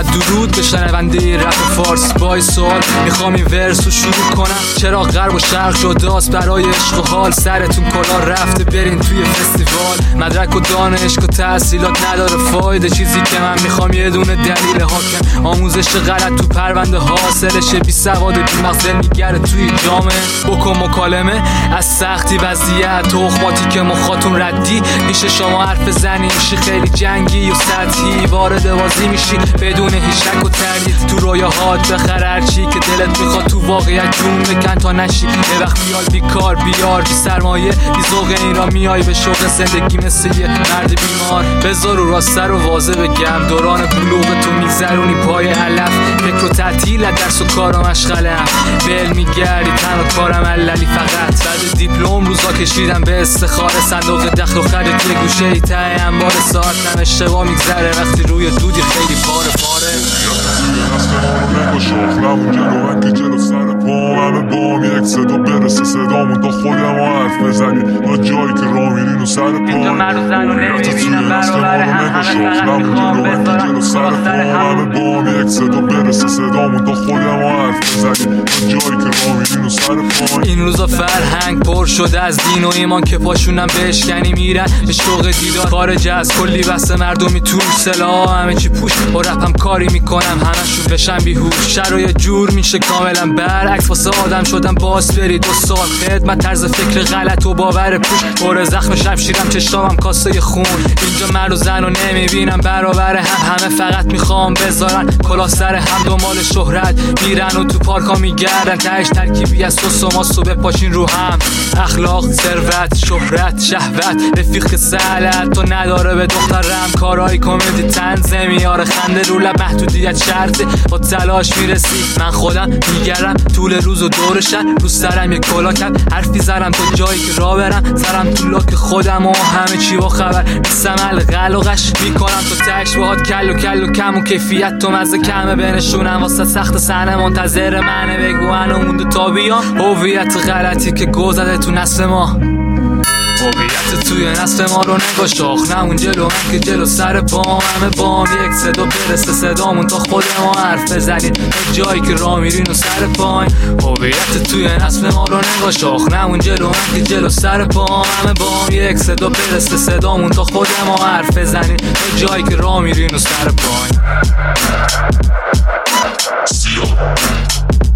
فقط درود به شنونده رپ فارس. با سوال میخوام این ورس رو شروع کنم. چرا غرب و شرق جداست برای عشق و حال؟ سرتون کلا رفته برین توی فستیوال. مدرک و دانشگاه تحصیلات نداره فایده. چیزی که من میخوام یه دونه دلیل حاکم. آموزش غلط تو پرونده حاصلشه. بی سواد بی مغز میگره توی جامعه. بکن مکالمه از سختی وضعیت تخماتی که مخاطون ردی میشه. شما حرف زنی میشی خیلی جنگی و سطحی. وارد بازی میشی بدون هیچ شک و تردید. تو رویاهات بخر هرچی که دلت میخواد. تو واقعیت جون بکن تا نشی. یه وقت میاد بیکار بیار بی سرمایه بی ذوق این را میای به شوق زندگی مثل یه مرد بیمار. بذار رو راست سر و واضح بگم دوران بلوغ تو میگذرونی پای علف. فکر و تعطیل درس و کارم اشغالم. بل میگردی تنها کارم عللی فقط. بعد دیپلم روزا کشیدم به استخاره. صندوق دخل و خرید یه گوشه ای ته انبار. ساعت نم اشتباه میگذره وقتی روی دودی خیلی پاره پاره. شاخلمون جلو من که جلو سر پام همه بام یک صدا برسه صدامون تا خودم ها حرف بزنیم تا جایی که را میرین و سر پام. اینجا مرد و زن رو نمیبینم برابر هم. شاخلمون جلو من که جلو سر پام همه بام یک صدا برسه صدامون تا خودم ها حرف بزنیم تا جایی که را میرین و سر پام. این روزا فرهنگ پر شده از دین و ایمان که پاشونم بشکنی میرن به شوق دیدار. خارج از کلی بس مردمی تو سلاح همه چی پوش. با رپم کاری میکنم همشون بشن بیهوش. شرایط جور میشه کاملا برعکس. واسه آدم شدم باز بری 2 سال خدمت. طرز فکر غلط و باور پوش. پر زخم شمشیرم چشامم کاسه خون. اینجا مرد و زن رو نمیبینم برابر هم. همه فقط میخوام بذارن کلا سر هم. دنبال شهرت میرن و تو پارکا میگردن. تهش ترکیبی از سس و ماست و بپاشین رو هم. اخلاق ثروت شهرت شهوت رفیق که سهلت تو نداره به دخترم. کارهای کمدی طنز میاره خنده رو لب. محدودیت شرطه با تلاش میرسی. من خودم میگردم طول روز و دورشن. رو سرم یک کلاکم حرفی زنم تا جایی که را برم. سرم تو لاک خودم و همه چی با خبر. میستم القلقش میکنم تو تش باهات کل و کم و کیفیت تو مزه کمه بنشونم. واسه سخت صحنه منتظر منه. بگو منو مونده تا بیام. هویت غلطی که گذره تو نسل ما. هویت توی نسل ما رو نگاه. شاخلمون جلو من که جلو سر پام همه بام. یک صدا برسه صدامون تا خود ما حرف بزنیم تا جایی که را میرین و سر پای. هویت توی نسل ما رو نگاه. شاخلمون جلو من که جلو سر پام همه بام. یک صدا برسه صدامون تا خود ما حرف بزنیم تا جایی که را میرین و سر پای.